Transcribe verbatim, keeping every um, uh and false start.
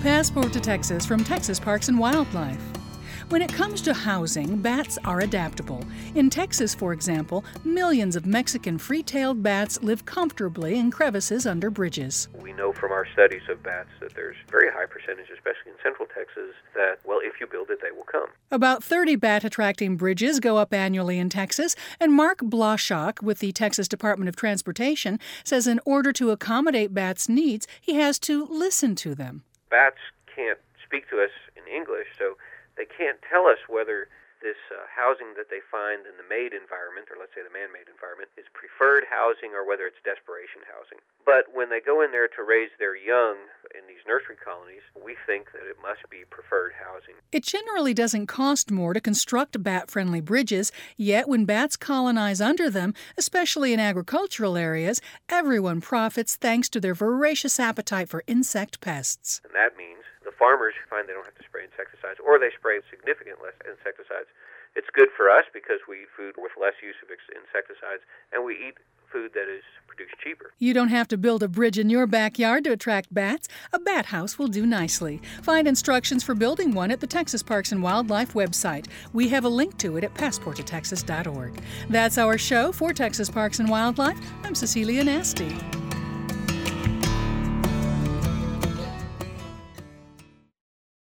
Passport to Texas from Texas Parks and Wildlife. When it comes to housing, bats are adaptable. In Texas, for example, millions of Mexican free-tailed bats live comfortably in crevices under bridges. We know from our studies of bats that there's a very high percentage, especially in central Texas, that, well, if you build it, they will come. About thirty bat-attracting bridges go up annually in Texas, and Mark Blashock with the Texas Department of Transportation says in order to accommodate bats' needs, he has to listen to them. Bats can't speak to us in English, so they can't tell us whether this uh, housing that they find in the made environment, or let's say the man-made environment, is preferred housing or whether it's desperation housing. But when they go in there to raise their young in these nursery colonies, we think that it must be preferred housing. It generally doesn't cost more to construct bat-friendly bridges, yet when bats colonize under them, especially in agricultural areas, everyone profits thanks to their voracious appetite for insect pests. And that means the farmers find they don't have to spray insecticides, or they spray significant less insecticides. It's good for us because we eat food with less use of insecticides, and we eat food that is produced cheaper. You don't have to build a bridge in your backyard to attract bats. A bat house will do nicely. Find instructions for building one at the Texas Parks and Wildlife website. We have a link to it at passport to texas dot org. That's our show. For Texas Parks and Wildlife, I'm Cecilia Nasty.